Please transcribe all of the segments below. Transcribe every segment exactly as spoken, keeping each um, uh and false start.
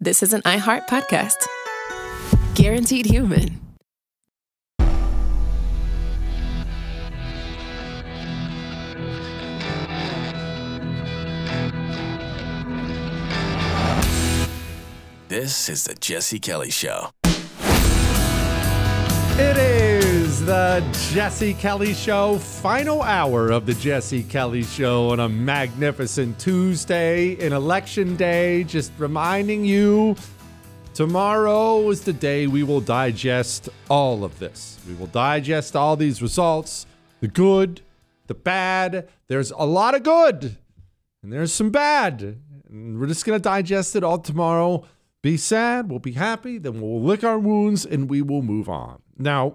this is an iHeart podcast. Guaranteed Human. This is the Jesse Kelly Show. It is the Jesse Kelly Show, final hour of the Jesse Kelly Show on a magnificent Tuesday in Election Day. Just reminding you, tomorrow is the day we will digest all of this. We will digest all these results, the good, the bad. There's a lot of good, and there's some bad. And we're just going to digest it all tomorrow. Be sad, we'll be happy, then we'll lick our wounds, and we will move on. Now,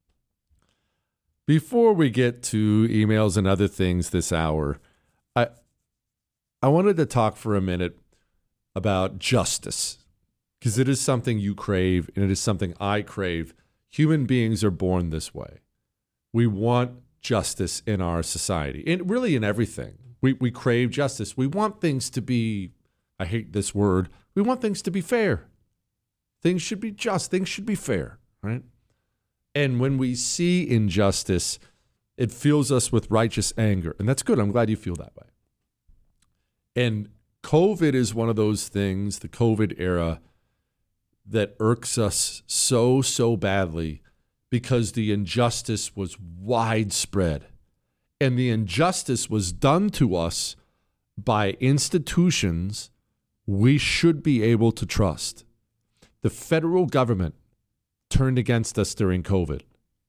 before we get to emails and other things this hour, I I wanted to talk for a minute about justice, because it is something you crave, and it is something I crave. Human beings are born this way. We want justice in our society, and really in everything. We we crave justice. We want things to be, I hate this word, we want things to be fair. Things should be just. Things should be fair, right? And when we see injustice, it fills us with righteous anger. And that's good. I'm glad you feel that way. And COVID is one of those things, the COVID era, that irks us so, so badly because the injustice was widespread. And the injustice was done to us by institutions we should be able to trust. The federal government turned against us during COVID.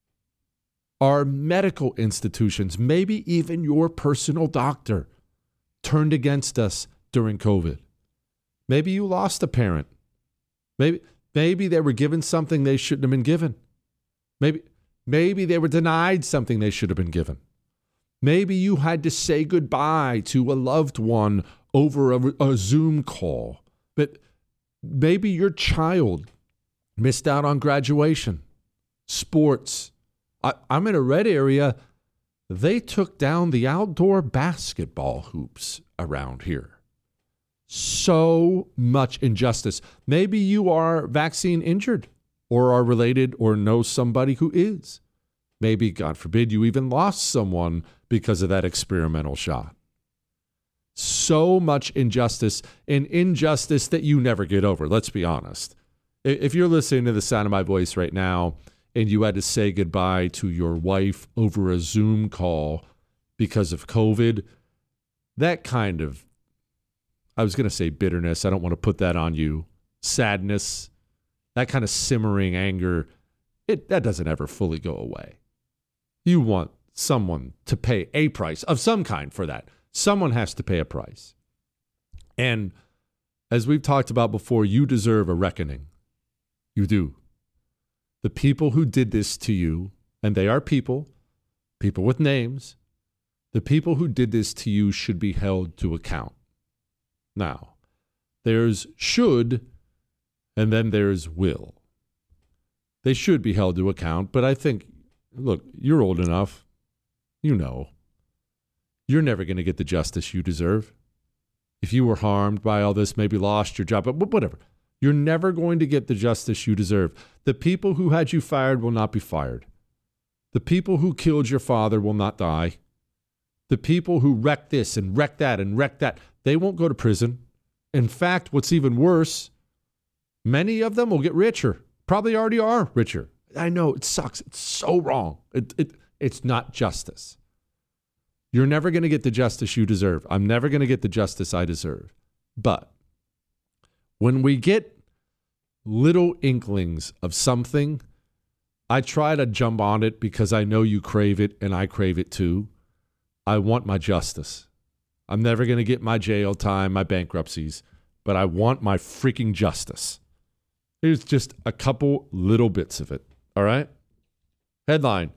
Our medical institutions, maybe even your personal doctor, turned against us during COVID. Maybe you lost a parent. Maybe, maybe they were given something they shouldn't have been given. Maybe, maybe they were denied something they should have been given. Maybe you had to say goodbye to a loved one over a, a Zoom call. But maybe your child missed out on graduation, sports. I, I'm in a red area. They took down the outdoor basketball hoops around here. So much injustice. Maybe you are vaccine injured or are related or know somebody who is. Maybe, God forbid, you even lost someone because of that experimental shot. So much injustice, and injustice that you never get over, let's be honest. If you're listening to the sound of my voice right now and you had to say goodbye to your wife over a Zoom call because of COVID, that kind of, I was going to say bitterness, I don't want to put that on you, sadness, that kind of simmering anger, it that doesn't ever fully go away. You want someone to pay a price of some kind for that. Someone has to pay a price. And as we've talked about before, you deserve a reckoning. You do. The people who did this to you, and they are people, people with names, the people who did this to you should be held to account. Now, there's should, and then there's will. They should be held to account, but I think, look, you're old enough. You know. You're never going to get the justice you deserve. If you were harmed by all this, maybe lost your job, but whatever. You're never going to get the justice you deserve. The people who had you fired will not be fired. The people who killed your father will not die. The people who wrecked this and wrecked that and wrecked that, they won't go to prison. In fact, what's even worse, many of them will get richer. Probably already are richer. I know, it sucks. It's so wrong. It, it, it's not justice. You're never going to get the justice you deserve. I'm never going to get the justice I deserve. But when we get little inklings of something, I try to jump on it because I know you crave it and I crave it too. I want my justice. I'm never going to get my jail time, my bankruptcies, but I want my freaking justice. Here's just a couple little bits of it. All right? Headline.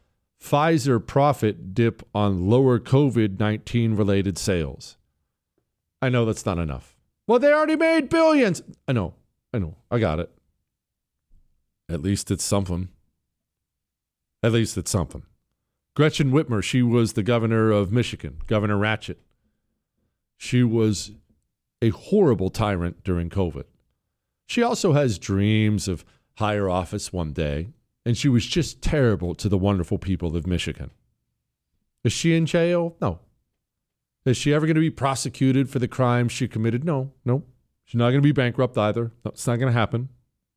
Pfizer profit dip on lower COVID nineteen related sales. I know that's not enough. Well, they already made billions. I know. I know. I got it. At least it's something. At least it's something. Gretchen Whitmer, she was the governor of Michigan, Governor Ratchet. She was a horrible tyrant during COVID. She also has dreams of higher office one day, and she was just terrible to the wonderful people of Michigan. Is she in jail? No. Is she ever going to be prosecuted for the crimes she committed? No, no. She's not going to be bankrupt either. No, it's not going to happen.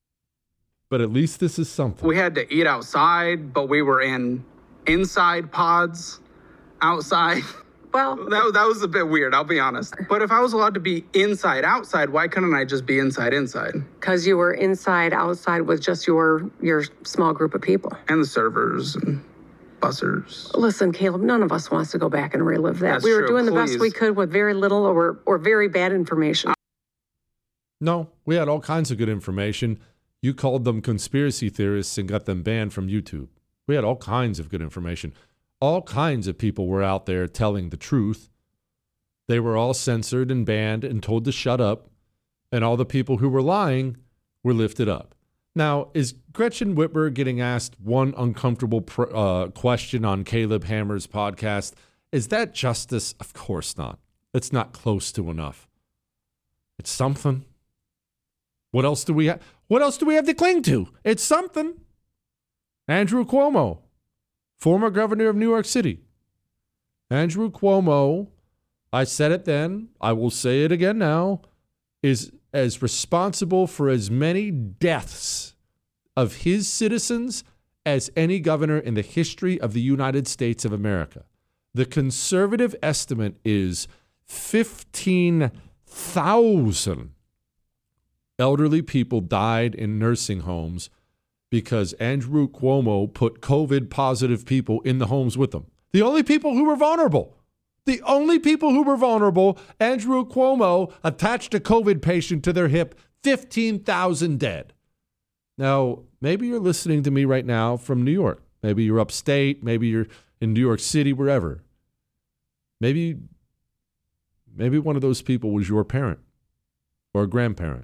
But at least this is something. We had to eat outside, but we were in inside pods outside. Well, that, that was a bit weird, I'll be honest. But if I was allowed to be inside outside, why couldn't I just be inside inside? Because you were inside outside with just your your small group of people. And the servers and bussers. Listen, Caleb, none of us wants to go back and relive that. That's we were true, doing the please. best we could with very little or or very bad information. No, we had all kinds of good information. You called them conspiracy theorists and got them banned from YouTube. We had all kinds of good information. All kinds of people were out there telling the truth. They were all censored and banned and told to shut up. And all the people who were lying were lifted up. Now, is Gretchen Whitmer getting asked one uncomfortable pr- uh, question on Caleb Hammer's podcast? Is that justice? Of course not. It's not close to enough. It's something. What else do we have? What else do we have to cling to? It's something. Andrew Cuomo, former governor of New York City. Andrew Cuomo, I said it then, I will say it again now, is as responsible for as many deaths of his citizens as any governor in the history of the United States of America. The conservative estimate is fifteen thousand elderly people died in nursing homes because Andrew Cuomo put COVID positive people in the homes with them. The only people who were vulnerable. The only people who were vulnerable, Andrew Cuomo attached a COVID patient to their hip, fifteen thousand dead. Now, maybe you're listening to me right now from New York. Maybe you're upstate. Maybe you're in New York City, wherever. Maybe, maybe one of those people was your parent or a grandparent.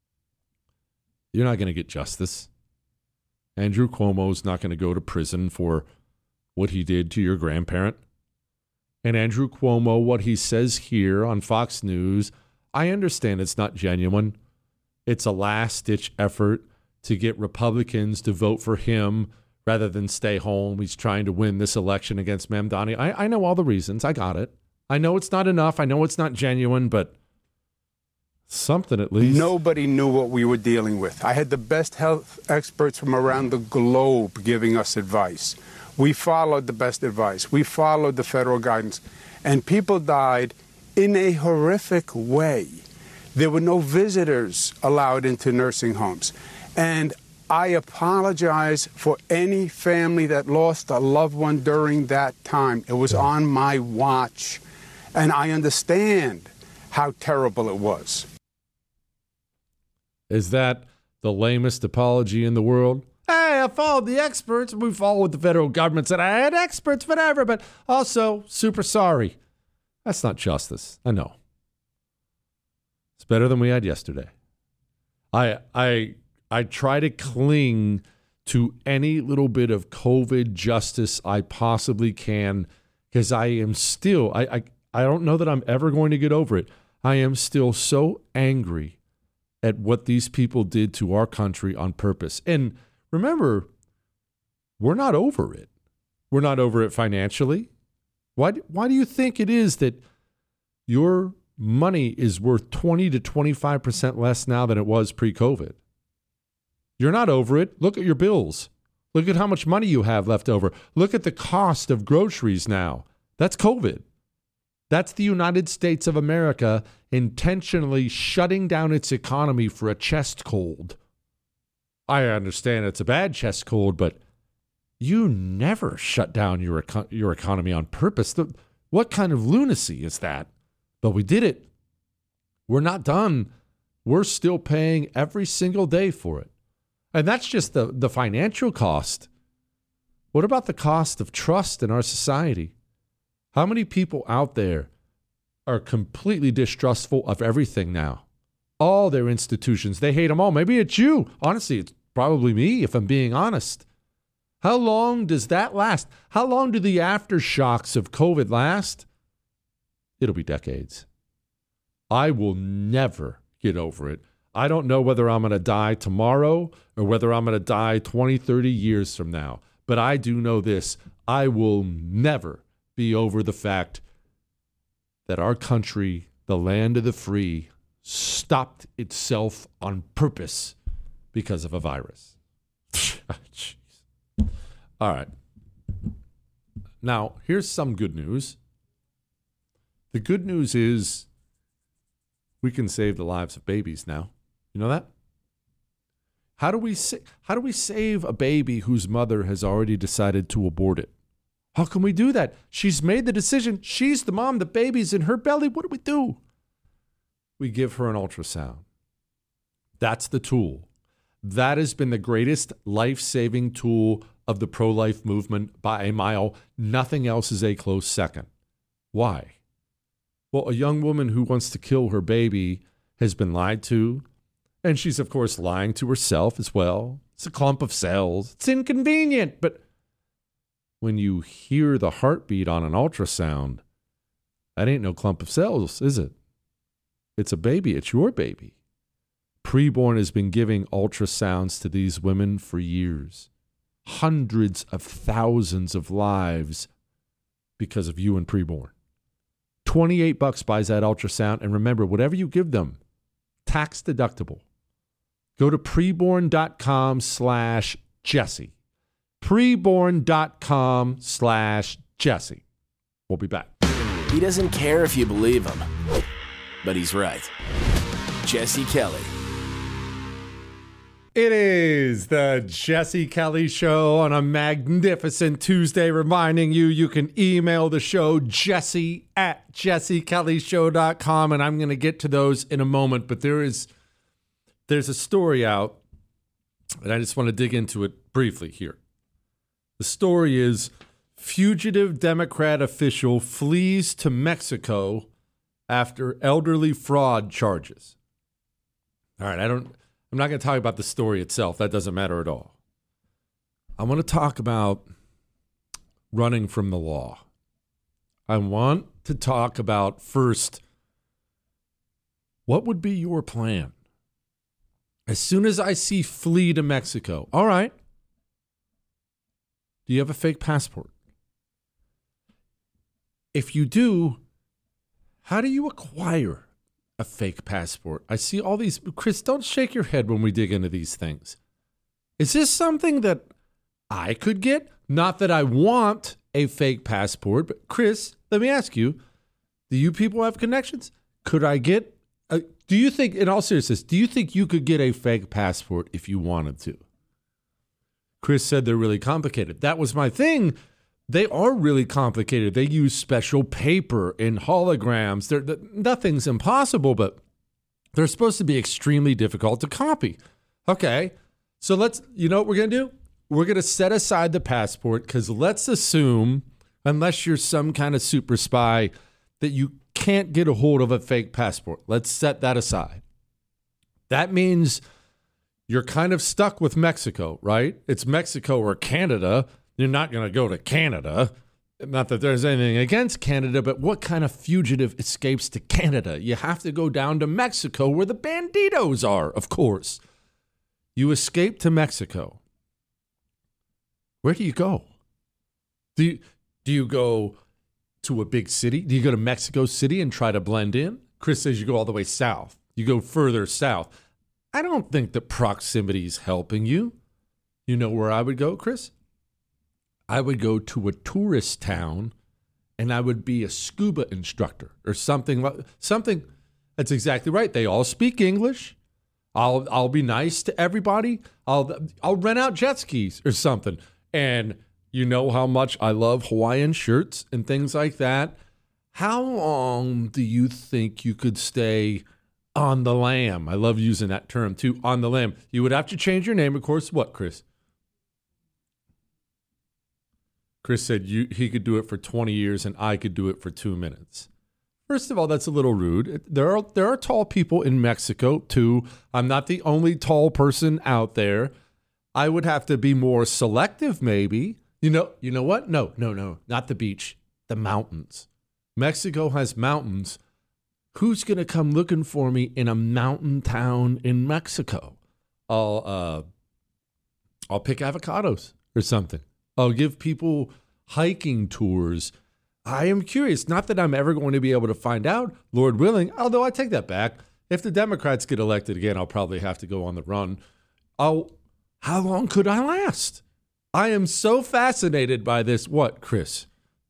You're not going to get justice. Andrew Cuomo's not going to go to prison for what he did to your grandparent. And Andrew Cuomo, what he says here on Fox News, I understand it's not genuine. It's a last-ditch effort to get Republicans to vote for him rather than stay home. He's trying to win this election against Mamdani. I, I know all the reasons. I got it. I know it's not enough. I know it's not genuine, but something at least. Nobody knew what we were dealing with. I had the best health experts from around the globe giving us advice. We followed the best advice. We followed the federal guidance. And people died in a horrific way. There were no visitors allowed into nursing homes. And I apologize for any family that lost a loved one during that time. It was on my watch. And I understand how terrible it was. Is that the lamest apology in the world? Hey, I followed the experts. We followed the federal government. Said I had experts, whatever, but also super sorry. That's not justice. I know. It's better than we had yesterday. I I I try to cling to any little bit of COVID justice I possibly can because I am still, I, I, I don't know that I'm ever going to get over it. I am still so angry at what these people did to our country on purpose. And remember, we're not over it. We're not over it financially. Why, why do you think it is that your money is worth twenty to twenty-five percent less now than it was pre-COVID? You're not over it. Look at your bills. Look at how much money you have left over. Look at the cost of groceries now. That's COVID. That's the United States of America intentionally shutting down its economy for a chest cold. I understand it's a bad chest cold, but you never shut down your eco- your economy on purpose. The, what kind of lunacy is that? But we did it. We're not done. We're still paying every single day for it. And that's just the, the financial cost. What about the cost of trust in our society? How many people out there are completely distrustful of everything now? All their institutions, they hate them all. Maybe it's you. Honestly, it's probably me, if I'm being honest. How long does that last? How long do the aftershocks of COVID last? It'll be decades. I will never get over it. I don't know whether I'm going to die tomorrow or whether I'm going to die twenty, thirty years from now. But I do know this. I will never be over the fact that our country, the land of the free, stopped itself on purpose because of a virus. Jeez. All right. Now, here's some good news. The good news is we can save the lives of babies now. You know that? How do we sa- how do we save a baby whose mother has already decided to abort it? How can we do that? She's made the decision. She's the mom. The baby's in her belly. What do we do? We give her an ultrasound. That's the tool. That has been the greatest life-saving tool of the pro-life movement by a mile. Nothing else is a close second. Why? Well, a young woman who wants to kill her baby has been lied to, and she's, of course, lying to herself as well. It's a clump of cells. It's inconvenient, but when you hear the heartbeat on an ultrasound, that ain't no clump of cells, is it? It's a baby. It's your baby. Preborn has been giving ultrasounds to these women for years. Hundreds of thousands of lives because of you and Preborn. twenty-eight bucks buys that ultrasound. And remember, whatever you give them, tax deductible. Go to preborn.com slash Jesse. Preborn.com slash Jesse. We'll be back. He doesn't care if you believe him, but he's right. Jesse Kelly. It is the Jesse Kelly Show on a magnificent Tuesday, reminding you you can email the show, jesse at jesse kelly show dot com, and I'm going to get to those in a moment, but there is there's a story out, and I just want to dig into it briefly here. The story is, fugitive Democrat official flees to Mexico after elderly fraud charges. All right, I don't... I'm not going to talk about the story itself. That doesn't matter at all. I want to talk about running from the law. I want to talk about, first, what would be your plan? As soon as I see flee to Mexico, all right, do you have a fake passport? If you do, how do you acquire a fake passport? I see all these. Chris, don't shake your head when we dig into these things. Is this something that I could get? Not that I want a fake passport, but Chris, let me ask you, do you people have connections? Could I get, a, do you think, in all seriousness, do you think you could get a fake passport if you wanted to? Chris said they're really complicated. That was my thing. They are really complicated. They use special paper and holograms. They're, they're, nothing's impossible, but they're supposed to be extremely difficult to copy. Okay, so let's, you know what we're going to do? We're going to set aside the passport, because let's assume, unless you're some kind of super spy, that you can't get a hold of a fake passport. Let's set that aside. That means you're kind of stuck with Mexico, right? It's Mexico or Canada. You're not going to go to Canada. Not that there's anything against Canada, but what kind of fugitive escapes to Canada? You have to go down to Mexico where the banditos are, of course. You escape to Mexico. Where do you go? Do you, do you go to a big city? Do you go to Mexico City and try to blend in? Chris says you go all the way south. You go further south. I don't think that proximity is helping you. You know where I would go, Chris? I would go to a tourist town and I would be a scuba instructor or something. Something that's exactly right. They all speak English. I'll I'll be nice to everybody. I'll I'll rent out jet skis or something. And you know how much I love Hawaiian shirts and things like that. How long do you think you could stay on the lam? I love using that term too, on the lam. You would have to change your name, of course. What, Chris? Chris said you, he could do it for twenty years and I could do it for two minutes. First of all, that's a little rude. There are there are tall people in Mexico too. I'm not the only tall person out there. I would have to be more selective, maybe. You know, you know what? No, no, no, not the beach. The mountains. Mexico has mountains Who's going to come looking for me in a mountain town in Mexico? I'll uh, I'll pick avocados or something. I'll give people hiking tours. I am curious. Not that I'm ever going to be able to find out, Lord willing, although I take that back. If the Democrats get elected again, I'll probably have to go on the run. I'll, how long could I last? I am so fascinated by this. What, Chris?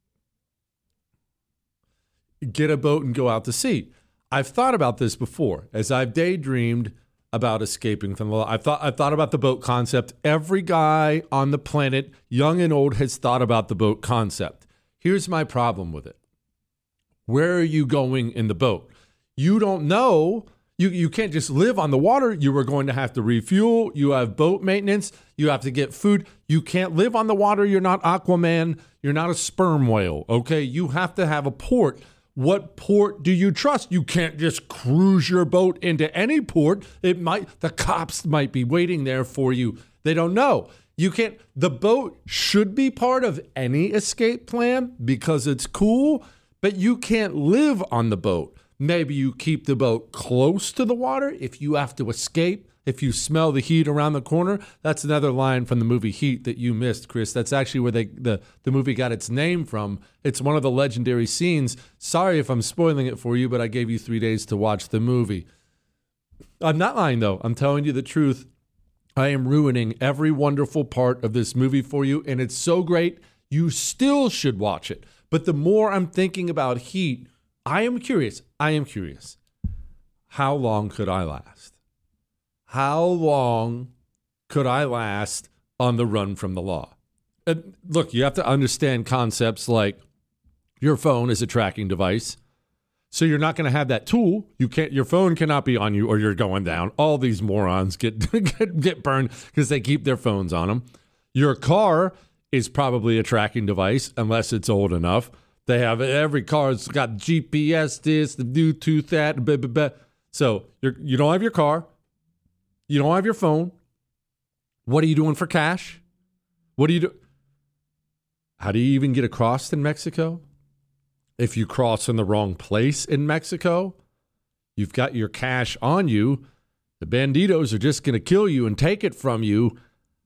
Get a boat and go out to sea. I've thought about this before as I've daydreamed about escaping from the law. I've thought, I've thought about the boat concept. Every guy on the planet, young and old, has thought about the boat concept. Here's my problem with it. Where are you going in the boat? You don't know. You, you can't just live on the water. You are going to have to refuel. You have boat maintenance. You have to get food. You can't live on the water. You're not Aquaman. You're not a sperm whale, okay? You have to have a port. What port do you trust? You can't just cruise your boat into any port. It might, the cops might be waiting there for you. They don't know. You can't, the boat should be part of any escape plan because it's cool, but you can't live on the boat. Maybe you keep the boat close to the water if you have to escape, if you smell the heat around the corner. That's another line from the movie Heat that you missed, Chris. That's actually where they the, the movie got its name from. It's one of the legendary scenes. Sorry if I'm spoiling it for you, but I gave you three days to watch the movie. I'm not lying, though. I'm telling you the truth. I am ruining every wonderful part of this movie for you, and it's so great, you still should watch it. But the more I'm thinking about Heat, I am curious. I am curious. How long could I last? How long could I last on the run from the law? And look, you have to understand concepts like your phone is a tracking device. So you're not going to have that tool. You can't. Your phone cannot be on you or you're going down. All these morons get get, get burned because they keep their phones on them. Your car is probably a tracking device unless it's old enough. They have every car's got G P S this, the Bluetooth that, blah, blah, blah. So you're, you don't have your car. You don't have your phone. What are you doing for cash? What do you do? How do you even get across in Mexico? If you cross in the wrong place in Mexico, you've got your cash on you. The banditos are just going to kill you and take it from you.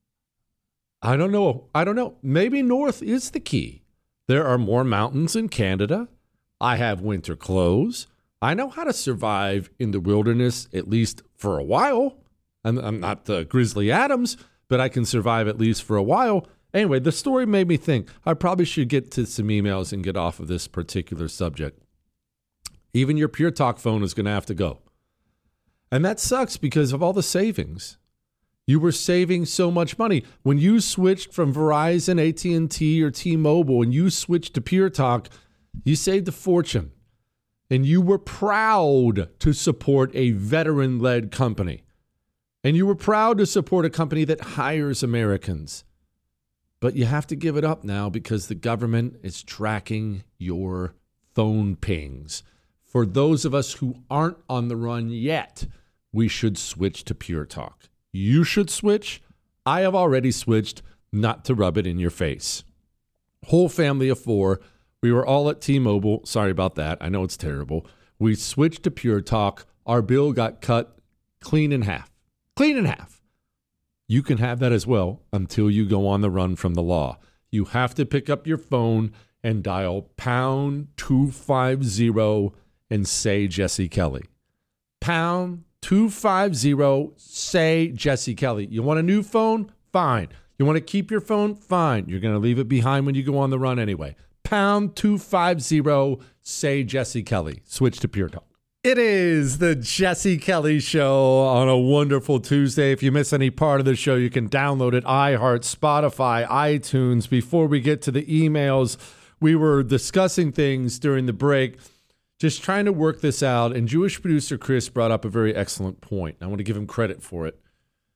I don't know. I don't know. Maybe north is the key. There are more mountains in Canada. I have winter clothes. I know how to survive in the wilderness, at least for a while. I'm, I'm not the Grizzly Adams, but I can survive at least for a while. Anyway, the story made me think I probably should get to some emails and get off of this particular subject. Even your Pure Talk phone is going to have to go. And that sucks because of all the savings. You were saving so much money. When you switched from Verizon, A T and T, or T-Mobile, and you switched to Pure Talk, you saved a fortune. And you were proud to support a veteran-led company. And you were proud to support a company that hires Americans. But you have to give it up now because the government is tracking your phone pings. For those of us who aren't on the run yet, we should switch to Pure Talk. You should switch. I have already switched, not to rub it in your face. Whole family of four. We were all at T-Mobile. Sorry about that. I know it's terrible. We switched to Pure Talk. Our bill got cut clean in half. Clean in half. You can have that as well until you go on the run from the law. You have to pick up your phone and dial pound two fifty and say Jesse Kelly. Pound two fifty, say Jesse Kelly. You want a new phone? Fine. You want to keep your phone? Fine. You're going to leave it behind when you go on the run anyway. Pound two fifty, say Jesse Kelly. Switch to Pure Talk. It is the Jesse Kelly Show on a wonderful Tuesday. If you miss any part of the show, you can download it, iHeart, Spotify, iTunes. Before we get to the emails, we were discussing things during the break, just trying to work this out. And Jewish producer Chris brought up a very excellent point. I want to give him credit for it.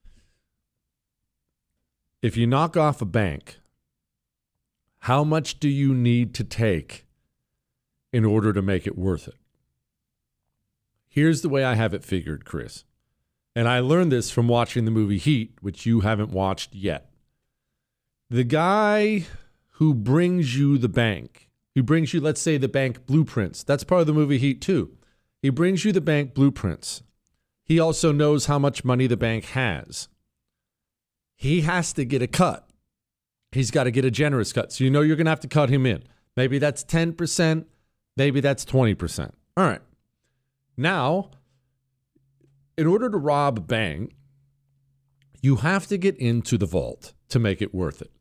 If you knock off a bank, how much do you need to take in order to make it worth it? Here's the way I have it figured, Chris. And I learned this from watching the movie Heat, which you haven't watched yet. The guy who brings you the bank, who brings you, let's say, the bank blueprints, that's part of the movie Heat too. He brings you the bank blueprints. He also knows how much money the bank has. He has to get a cut. He's got to get a generous cut. So you know you're going to have to cut him in. Maybe that's ten percent. Maybe that's twenty percent. All right. Now, in order to rob a bank, you have to get into the vault to make it worth it.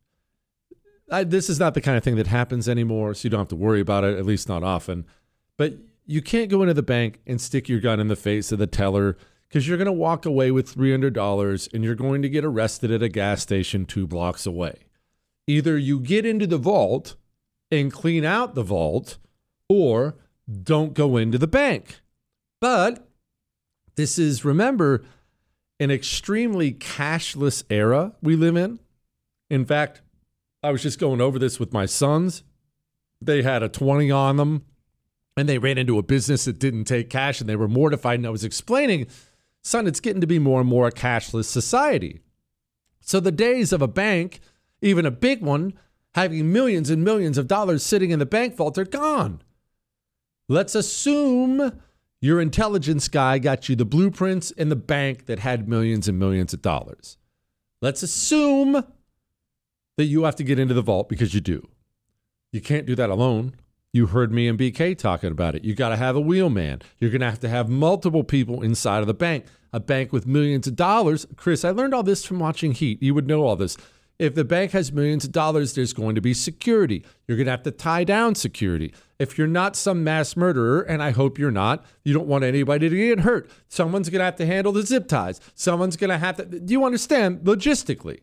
I, this is not the kind of thing that happens anymore, so you don't have to worry about it, at least not often. But you can't go into the bank and stick your gun in the face of the teller because you're going to walk away with three hundred dollars and you're going to get arrested at a gas station two blocks away. Either you get into the vault and clean out the vault, or don't go into the bank. But this is, remember, an extremely cashless era we live in. In fact, I was just going over this with my sons. They had a twenty on them, and they ran into a business that didn't take cash, and they were mortified. And I was explaining, son, it's getting to be more and more a cashless society. So the days of a bank, even a big one, having millions and millions of dollars sitting in the bank vault are gone. Let's assume your intelligence guy got you the blueprints in the bank that had millions and millions of dollars. Let's assume that you have to get into the vault because you do. You can't do that alone. You heard me and B K talking about it. You got to have a wheelman. You're going to have to have multiple people inside of the bank. A bank with millions of dollars. Chris, I learned all this from watching Heat. You would know all this. If the bank has millions of dollars, there's going to be security. You're going to have to tie down security. If you're not some mass murderer, and I hope you're not, you don't want anybody to get hurt. Someone's going to have to handle the zip ties. Someone's going to have to, do you understand logistically?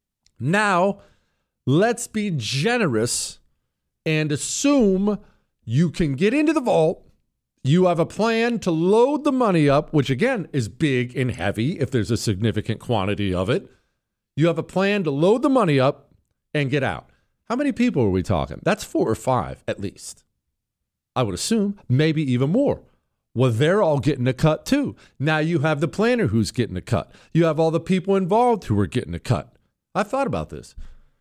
Now, let's be generous and assume you can get into the vault. You have a plan to load the money up, which again is big and heavy if there's a significant quantity of it. You have a plan to load the money up and get out. How many people are we talking? That's four or five at least. I would assume maybe even more. Well, they're all getting a cut too. Now you have the planner who's getting a cut. You have all the people involved who are getting a cut. I thought about this.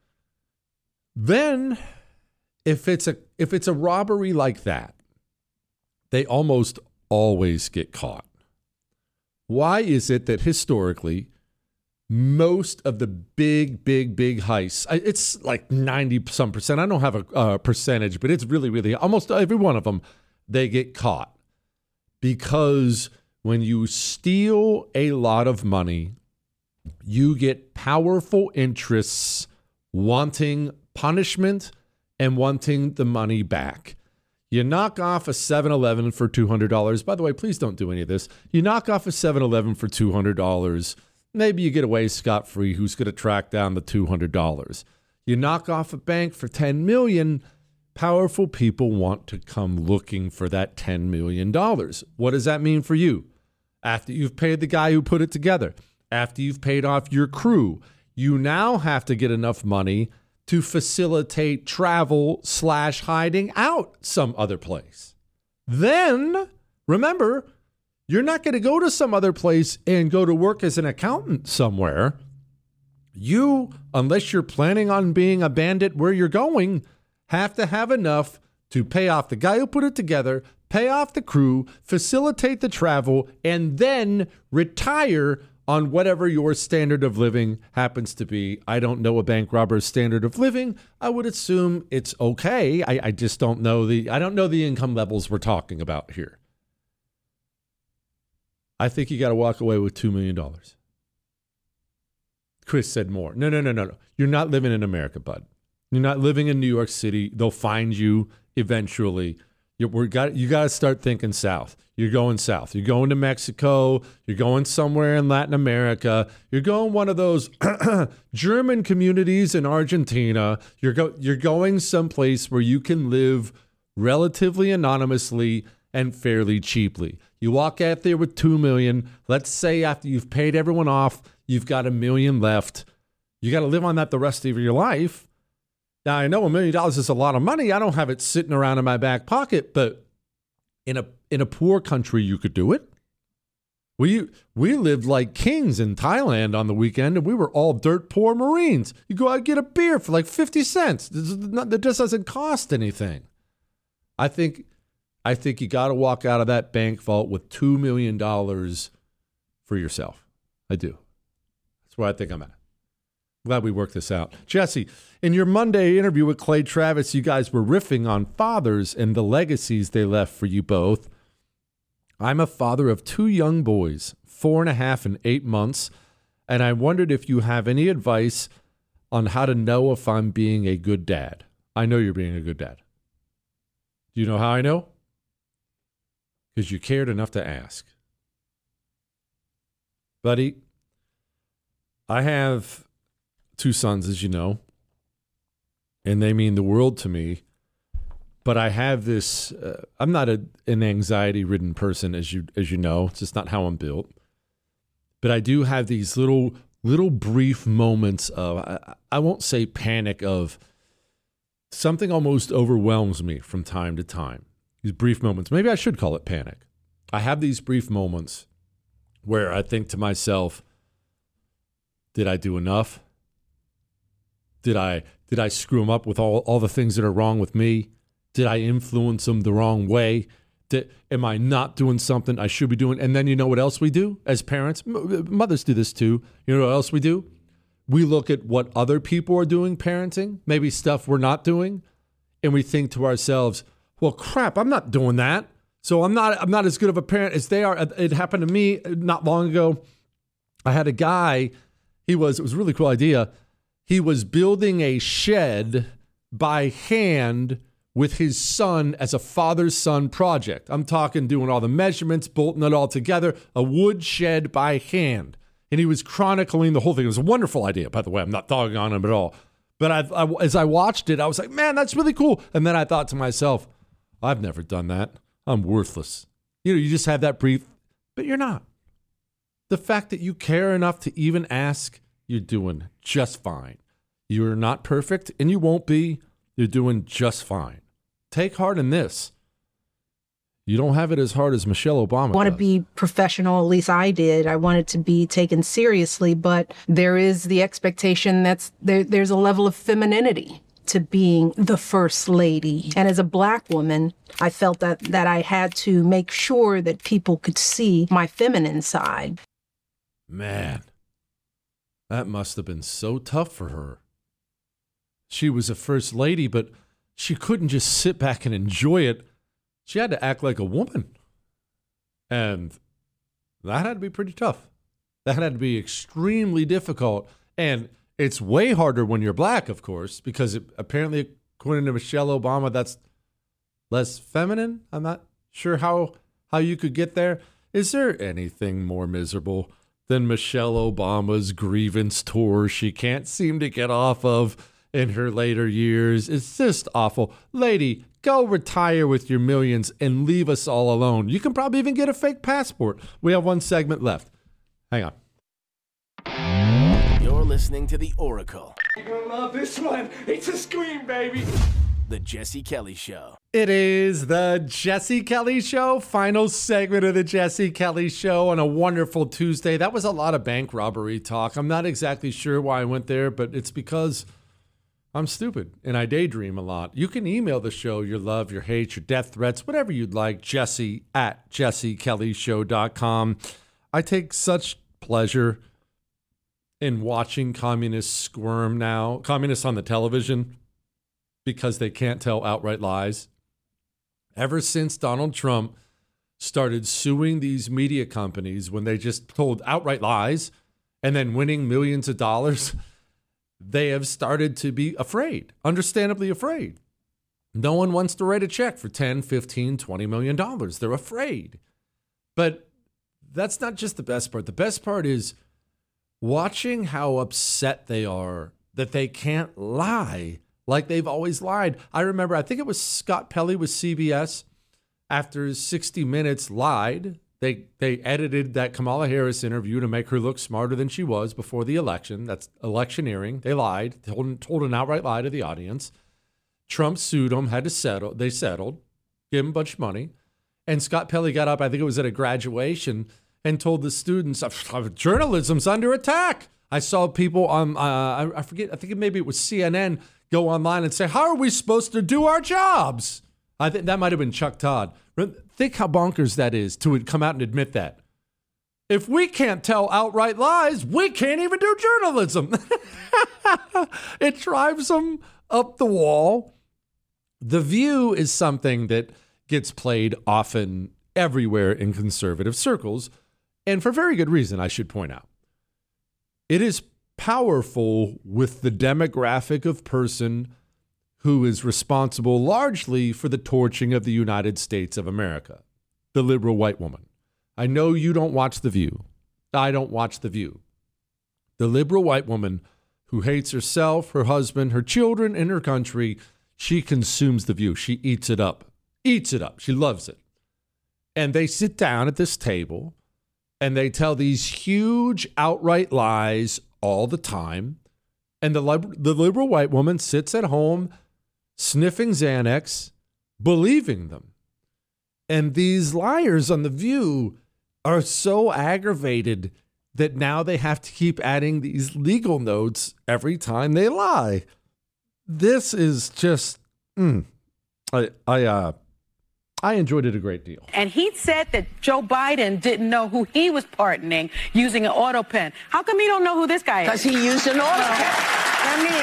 Then if it's a if it's a robbery like that, they almost always get caught. Why is it that historically most of the big, big, big heists, it's like ninety some percent. I don't have a uh, percentage, but it's really, really almost every one of them, they get caught. Because when you steal a lot of money, you get powerful interests wanting punishment and wanting the money back. You knock off a seven eleven for two hundred dollars. By the way, please don't do any of this. You knock off a seven eleven for two hundred dollars. Maybe you get away scot-free. Who's going to track down the two hundred dollars? You knock off a bank for ten million dollars. Powerful people want to come looking for that ten million dollars. What does that mean for you? After you've paid the guy who put it together, after you've paid off your crew, you now have to get enough money to facilitate travel slash hiding out some other place. Then, remember, you're not going to go to some other place and go to work as an accountant somewhere. You, unless you're planning on being a bandit where you're going, have to have enough to pay off the guy who put it together, pay off the crew, facilitate the travel, and then retire on whatever your standard of living happens to be. I don't know a bank robber's standard of living. I would assume it's okay. I, I just don't know the I don't know the income levels we're talking about here. I think you got to walk away with two million dollars. Chris said more. No, no, no, no, no. You're not living in America, bud. You're not living in New York City. They'll find you eventually. You we're got you got to start thinking south. You're going south. You're going to Mexico. You're going somewhere in Latin America. You're going one of those German communities in Argentina. You're go you're going someplace where you can live relatively anonymously and fairly cheaply. You walk out there with two million dollars. Let's say after you've paid everyone off, you've got a million left. You got to live on that the rest of your life. Now, I know a million dollars is a lot of money. I don't have it sitting around in my back pocket, but in a in a poor country, you could do it. We we lived like kings in Thailand on the weekend, and we were all dirt poor Marines. You go out and get a beer for like fifty cents. That just doesn't cost anything. I think I think you got to walk out of that bank vault with two million dollars for yourself. I do. That's where I think I'm at. Glad we worked this out. Jesse, in your Monday interview with Clay Travis, you guys were riffing on fathers and the legacies they left for you both. I'm a father of two young boys, four and a half and eight months, and I wondered if you have any advice on how to know if I'm being a good dad. I know you're being a good dad. Do you know how I know? Because you cared enough to ask. Buddy, I have two sons, as you know, and they mean the world to me. But I have this, uh, I'm not a, an anxiety-ridden person, as you as you know. It's just not how I'm built. But I do have these little, little brief moments of, I, I won't say panic, of something almost overwhelms me from time to time. These brief moments. Maybe I should call it panic. I have these brief moments where I think to myself, did I do enough? Did I did I screw them up with all, all the things that are wrong with me? Did I influence them the wrong way? Did, am I not doing something I should be doing? And then you know what else we do as parents? M- mothers do this too. You know what else we do? We look at what other people are doing parenting, maybe stuff we're not doing, and we think to ourselves, well, crap, I'm not doing that. So I'm not I'm not as good of a parent as they are. It happened to me not long ago. I had a guy, he was, it was a really cool idea. He was building a shed by hand with his son as a father-son project. I'm talking doing all the measurements, bolting it all together, a wood shed by hand. And he was chronicling the whole thing. It was a wonderful idea, by the way. I'm not dogging on him at all. But I, I, as I watched it, I was like, man, that's really cool. And then I thought to myself, I've never done that. I'm worthless. You know, you just have that brief, but you're not. The fact that you care enough to even ask, you're doing just fine. You're not perfect, and you won't be. You're doing just fine. Take heart in this. You don't have it as hard as Michelle Obama I want to does. be professional, at least I did. I wanted to be taken seriously, but there is the expectation that's there, there's a level of femininity to being the first lady. And as a Black woman, I felt that, that I had to make sure that people could see my feminine side. Man, that must have been so tough for her. She was a first lady, but she couldn't just sit back and enjoy it. She had to act like a woman. And that had to be pretty tough. That had to be extremely difficult. And it's way harder when you're Black, of course, because it, apparently, according to Michelle Obama, that's less feminine. I'm not sure how, how you could get there. Is there anything more miserable than Michelle Obama's grievance tour she can't seem to get off of in her later years? It's just awful. Lady, go retire with your millions and leave us all alone. You can probably even get a fake passport. We have one segment left. Hang on. You're listening to The Oracle. You're gonna love this one. It's a scream, baby. The Jesse Kelly Show. It is the Jesse Kelly Show, final segment of the Jesse Kelly Show on a wonderful Tuesday. That was a lot of bank robbery talk. I'm not exactly sure why I went there, but it's because I'm stupid and I daydream a lot. You can email the show your love, your hate, your death threats, whatever you'd like, Jesse at jesse kelly show dot com. I take such pleasure in watching communists squirm now, communists on the television, because they can't tell outright lies. Ever since Donald Trump started suing these media companies when they just told outright lies and then winning millions of dollars, they have started to be afraid, understandably afraid. No one wants to write a check for ten, fifteen, twenty million dollars. They're afraid. But that's not just the best part. The best part is watching how upset they are that they can't lie like they've always lied. I remember, I think it was Scott Pelley with C B S, after sixty minutes lied. They they edited that Kamala Harris interview to make her look smarter than she was before the election. That's electioneering. They lied, told, told an outright lie to the audience. Trump sued them, had to settle. They settled, gave him a bunch of money. And Scott Pelley got up, I think it was at a graduation, and told the students, journalism's under attack. I saw people on, uh, I forget, I think maybe it was C N N, go online and say, how are we supposed to do our jobs? I think that might have been Chuck Todd. Think how bonkers that is to come out and admit that. If we can't tell outright lies, we can't even do journalism. It drives them up the wall. The View is something that gets played often everywhere in conservative circles, and for very good reason, I should point out. It is powerful with the demographic of person who is responsible largely for the torching of the United States of America, the liberal white woman. I know you don't watch The View. I don't watch The View. The liberal white woman who hates herself, her husband, her children, and her country, she consumes The View. She eats it up. Eats it up. She loves it. And they sit down at this table and they tell these huge outright lies all the time. And the, the liberal white woman sits at home sniffing Xanax, believing them. And these liars on The View are so aggravated that now they have to keep adding these legal notes every time they lie. This is just, mm, I, I, uh, I enjoyed it a great deal. And he said that Joe Biden didn't know who he was pardoning using an auto pen. How come he don't know who this guy is? Because he used an auto pen. Let me,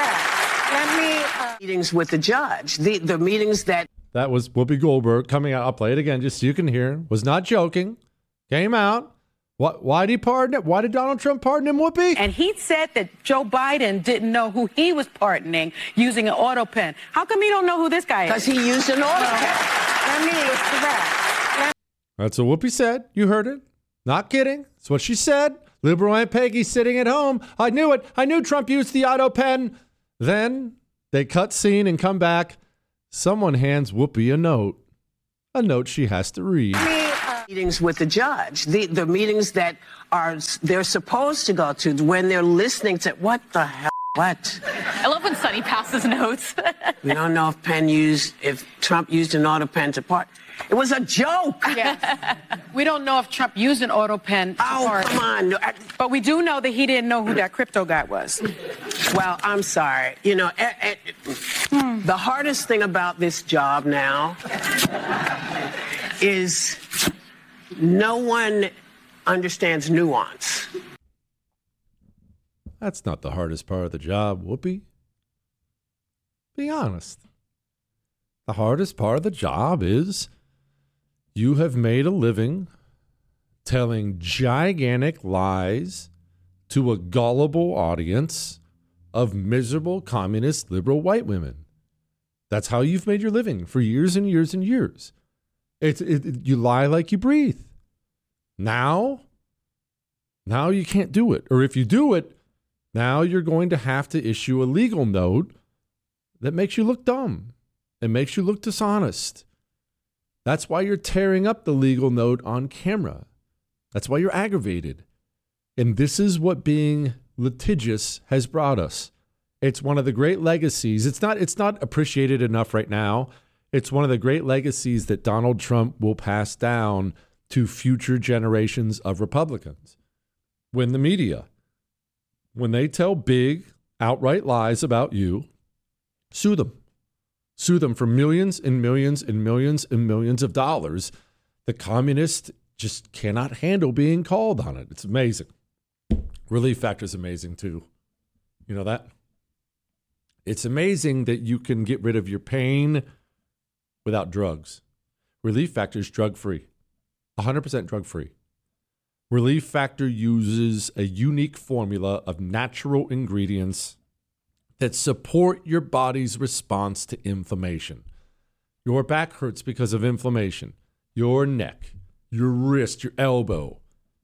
let me, uh... meetings with the judge, the, the meetings that... That was Whoopi Goldberg coming out. I'll play it again just so you can hear. Was not joking. Came out. What? Why did he pardon it? Why did Donald Trump pardon him, Whoopi? And he said that Joe Biden didn't know who he was pardoning using an auto pen. How come he don't know who this guy is? Because he used an auto pen. Let me, let... That's what Whoopi said. You heard it. Not kidding. That's what she said. Liberal Aunt Peggy sitting at home. I knew it. I knew Trump used the auto pen. Then they cut scene and come back. Someone hands Whoopi a note. A note she has to read. Meetings with the judge, the, the meetings that are they're supposed to go to when they're listening to what the hell, what? I love when Sonny passes notes. We don't know if Penn used, if Trump used an auto pen to part. It was a joke. Yes. We don't know if Trump used an auto pen to Oh, part. come on. I, but we do know that he didn't know who that crypto guy was. Well, I'm sorry. You know, eh, eh, hmm. the hardest thing about this job now is no one understands nuance. That's not the hardest part of the job, Whoopi. Be honest. The hardest part of the job is you have made a living telling gigantic lies to a gullible audience of miserable communist liberal white women. That's how you've made your living for years and years and years. It's it, it, you lie like you breathe. Now, now you can't do it. Or if you do it, now you're going to have to issue a legal note that makes you look dumb and makes you look dishonest. That's why you're tearing up the legal note on camera. That's why you're aggravated. And this is what being litigious has brought us. It's one of the great legacies. It's not, it's not appreciated enough right now. It's one of the great legacies that Donald Trump will pass down to future generations of Republicans. When the media, when they tell big, outright lies about you, sue them. Sue them for millions and millions and millions and millions of dollars. The communists just cannot handle being called on it. It's amazing. Relief Factor is amazing too. You know that? It's amazing that you can get rid of your pain without drugs. Relief Factor is drug-free. one hundred percent drug-free. Relief Factor uses a unique formula of natural ingredients that support your body's response to inflammation. Your back hurts because of inflammation. Your neck, your wrist, your elbow.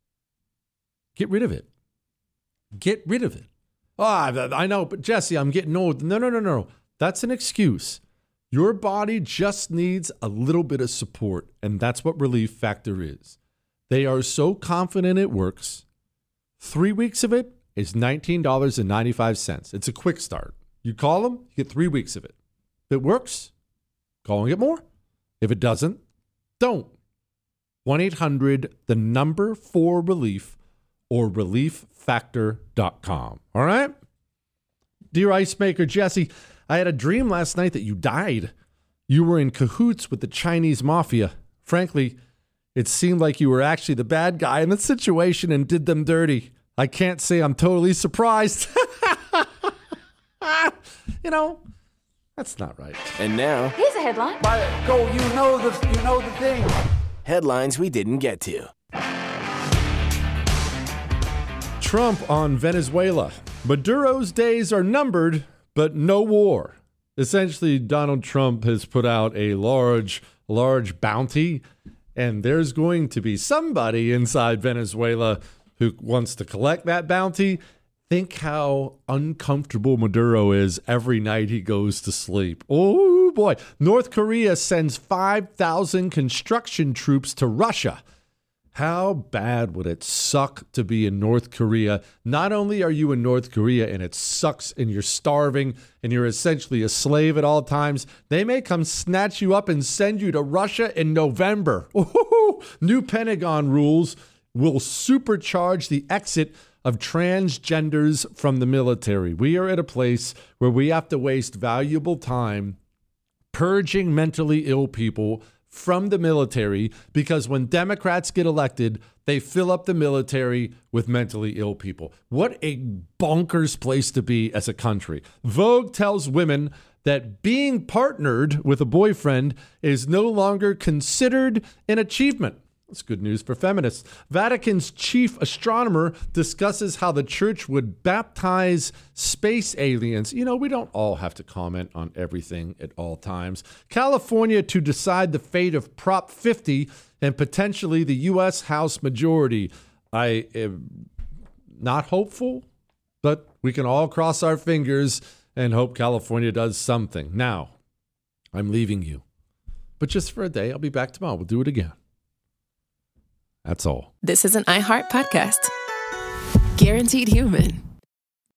Get rid of it. Get rid of it. Oh, I know, but Jesse, I'm getting old. No, no, no, no. That's an excuse. Your body just needs a little bit of support, and that's what Relief Factor is. They are so confident it works. Three weeks of it is nineteen dollars and ninety-five cents. It's a quick start. You call them, you get three weeks of it. If it works, call and get more. If it doesn't, don't. one eight hundred, the number four relief, or relief factor dot com. All right? Dear Ice Maker Jesse, I had a dream last night that you died. you were in cahoots with the Chinese mafia. Frankly, it seemed like you were actually the bad guy in the situation and did them dirty. I can't say I'm totally surprised. You know, that's not right. And now, Here's a headline. Go, you know the, you know the thing. headlines we didn't get to. Trump on Venezuela. Maduro's days are numbered, but no war. Essentially, Donald Trump has put out a large, large bounty, and there's going to be somebody inside Venezuela who wants to collect that bounty. Think how uncomfortable Maduro is every night he goes to sleep. Oh, boy. North Korea sends five thousand construction troops to Russia. How bad would it suck to be in North Korea? Not only are you in North Korea and it sucks and you're starving and you're essentially a slave at all times, they may come snatch you up and send you to Russia in November. Ooh, new Pentagon rules will supercharge the exit of transgenders from the military. We are at a place where we have to waste valuable time purging mentally ill people from the military because when Democrats get elected, they fill up the military with mentally ill people. What a bonkers place to be as a country. Vogue tells women that being partnered with a boyfriend is no longer considered an achievement. That's good news for feminists. Vatican's chief astronomer discusses how the church would baptize space aliens. You know, we don't all have to comment on everything at all times. California to decide the fate of Prop fifty and potentially the U S House majority. I am not hopeful, but we can all cross our fingers and hope California does something. Now, I'm leaving you, but just for a day. I'll be back tomorrow. We'll do it again. That's all. This is an iHeart podcast. Guaranteed Human.